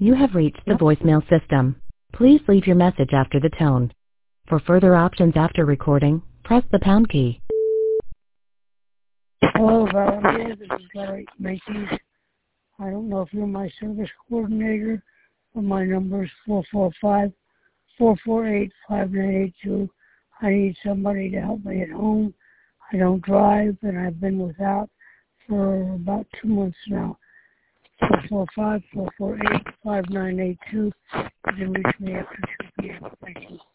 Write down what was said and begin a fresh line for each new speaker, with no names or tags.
You have reached the voicemail system. Please leave your message after the tone. For further options after recording, press the pound key.
Hello, Valerie. This is Larry Macy's. I don't know if you're my service coordinator, but my number is 445-448-5982. I need somebody to help me at home. I don't drive, and I've been without for about 2 months now. 445-448-5982. You can reach me after 2 p.m. Thank you.